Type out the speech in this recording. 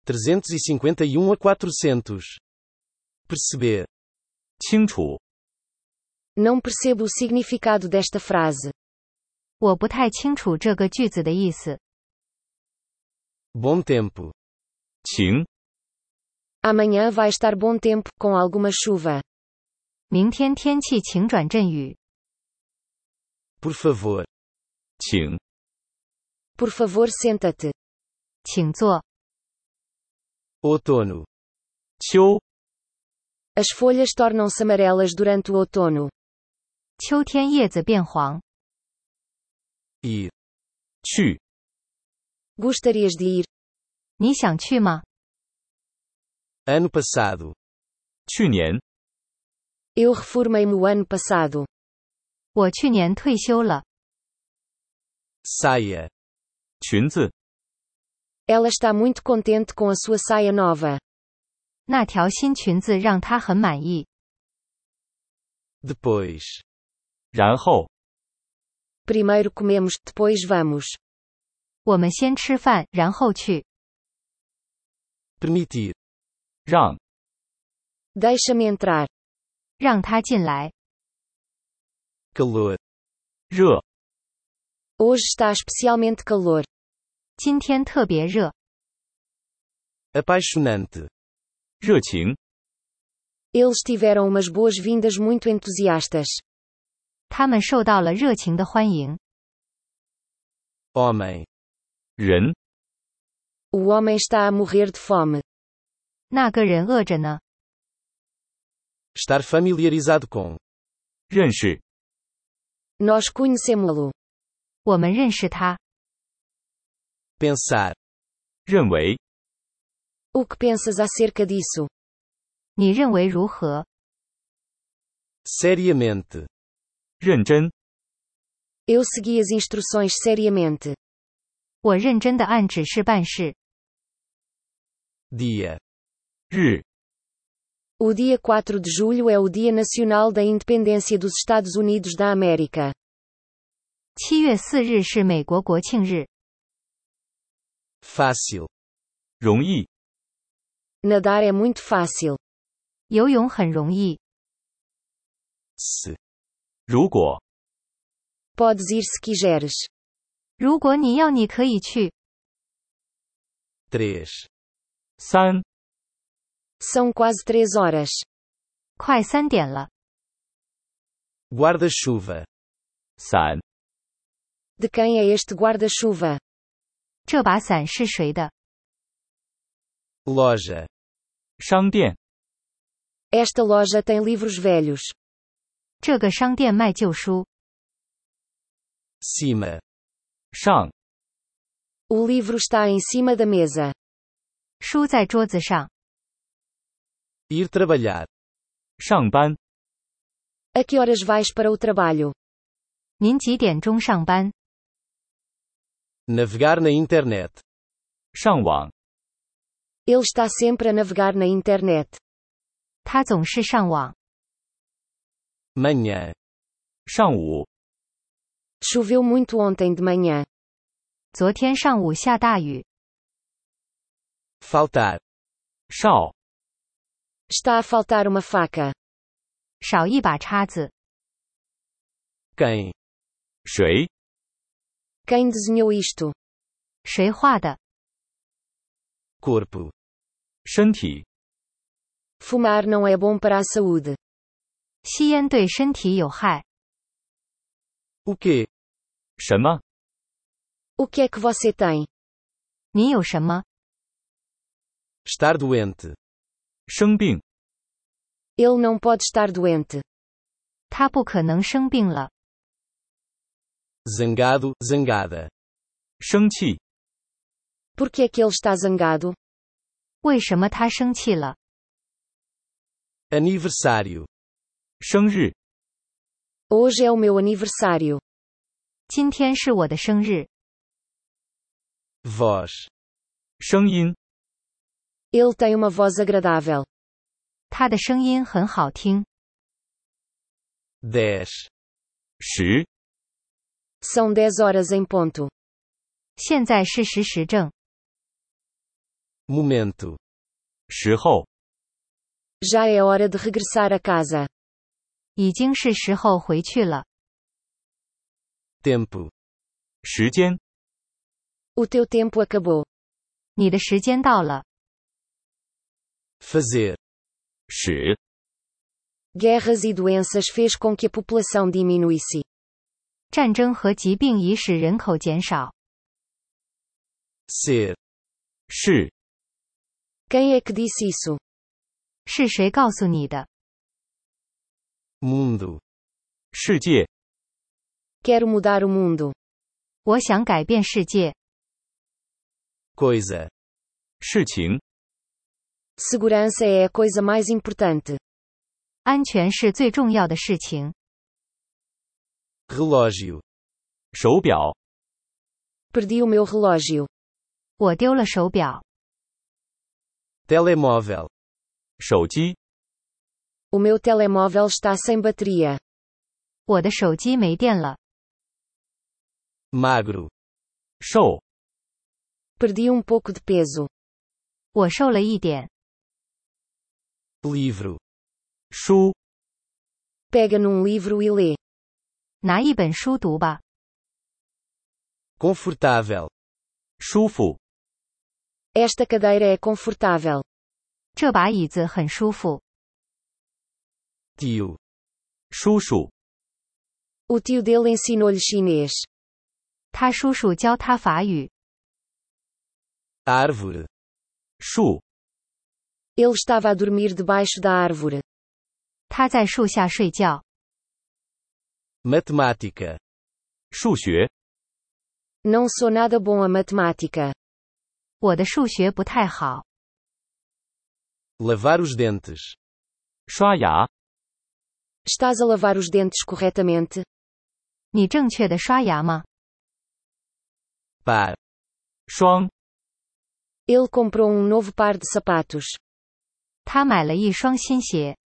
351 a 400. Perceber. 清楚。 Não percebo o significado desta frase. 我不太清楚这个句子的意思。 Bom tempo. 晴。 Amanhã vai estar bom tempo, com alguma chuva. 明天天气晴转阵雨。 Por favor. 请。 Por favor, senta-te. 请坐。 Outono. 秋。 As folhas tornam-se amarelas durante o outono. 秋天叶子变黄。 Ir. 去。 Gostarias de ir? 你想去吗？ Ano passado. 去年。 Eu reformei-me o ano passado. 我去年退休了。 Saia. 裙子。 Ela está muito contente com a sua saia nova. 那条新裙子让她很满意。 Depois. 然后。 Primeiro comemos, depois vamos. 我们先吃饭，然后去。 Permitir. 让。 Deixa-me entrar. 让她进来。 Calor. 热。 Hoje está especialmente calor. 今天特别热。 Apaixonante. 热情。 Eles tiveram umas boas-vindas muito entusiastas. 他们受到了热情的欢迎。 Homem. 人。 O homem está a morrer de fome. 那个人饿着呢。 Estar familiarizado com. 认识。 Nós conhecemos-lo. 我们认识他。 Pensar. 认为。 O que pensas acerca disso? 你认为如何？ Seriamente. 认真。 Eu segui as instruções seriamente. 我认真地按指示办事。 Dia. 日。 O dia 4 de julho é o Dia Nacional da Independência dos Estados Unidos da América. 7月4日是美国国庆日。 Fácil. 容易。 Nadar é muito fácil. 游泳很容易。 Se. 如果。 Podes ir se quiseres. 如果你要，你可以去。 3. 3。 São quase 3 horas. 快3点了。 Guarda-chuva. 伞。 De quem é este guarda-chuva? 这把伞是谁的？ Loja. 商店。 Esta loja tem livros velhos. 这个商店卖旧书。 Cima. 上。 O livro está em cima da mesa. 书在桌子上。 Ir trabalhar. 上班。 A que horas vais para o trabalho? 您几点钟上班？ Navegar na internet. 上网。 Ele está sempre a navegar na internet. 他总是上网。 Manhã. 上午。 Choveu muito ontem de manhã. 昨天上午下大雨。 Faltar. 少。 Está a faltar uma faca. 少一把叉子。 Quem. 谁。 Quem desenhou isto? 谁画的？ Corpo. 身体。 Fumar não é bom para a saúde. 吸烟对身体有害。 O quê? 什么？ O que é que você tem? 你有什么？ Estar doente. 生病。 Ele não pode estar doente. 他不可能生病了。 Zangado, zangada. 生气。 Por que é que ele está zangado? 为什么他生气了？ Aniversário. 生日。 Hoje é o meu aniversário. 今天是我的生日。 Voz. 声音。 Ele tem uma voz agradável. 他的声音很好听。 10. 10。 São 10 horas em ponto. 现在是10时正。 Momento. 时候， Já é hora de regressar a casa. 已经是时候回去了。 Tempo. 时间， O teu tempo acabou. 你的时间到了。 Fazer. 使， Guerras e doenças fez com que a população diminuísse. 战争和疾病已使人口减少。 Ser. 是， Quem é que disse isso? 是谁告诉你的？ Mundo. 世界， Quero mudar o mundo. 我想改变世界。 Coisa. 事情， Segurança é a coisa mais importante. 安全是最重要的事情。 Relógio. 手表， Perdi o meu relógio. 我丢了手表。 Telemóvel. 手机， O meu telemóvel está sem bateria. 我的手机没电了。 Magro. 瘦， Perdi um pouco de peso. 我瘦了一点。 Livro. 书， Pega num livro e lê. 拿一本书读吧。 Confortável. 舒服， Esta cadeira é confortável. 这把椅子很舒服。 Tio. 叔叔， O tio dele ensinou-lhe chinês. 他叔叔教他法语。 Árvore. 树， Ele estava a dormir debaixo da árvore. 他在树下睡觉。 Matemática. 数学， Não sou nada bom a matemática. 我的数学不太好。 Lavar os dentes. 刷牙， Estás a lavar os dentes corretamente? 你正确的刷牙吗？ Par. 双， Ele comprou um novo par de sapatos. 他买了一双新鞋。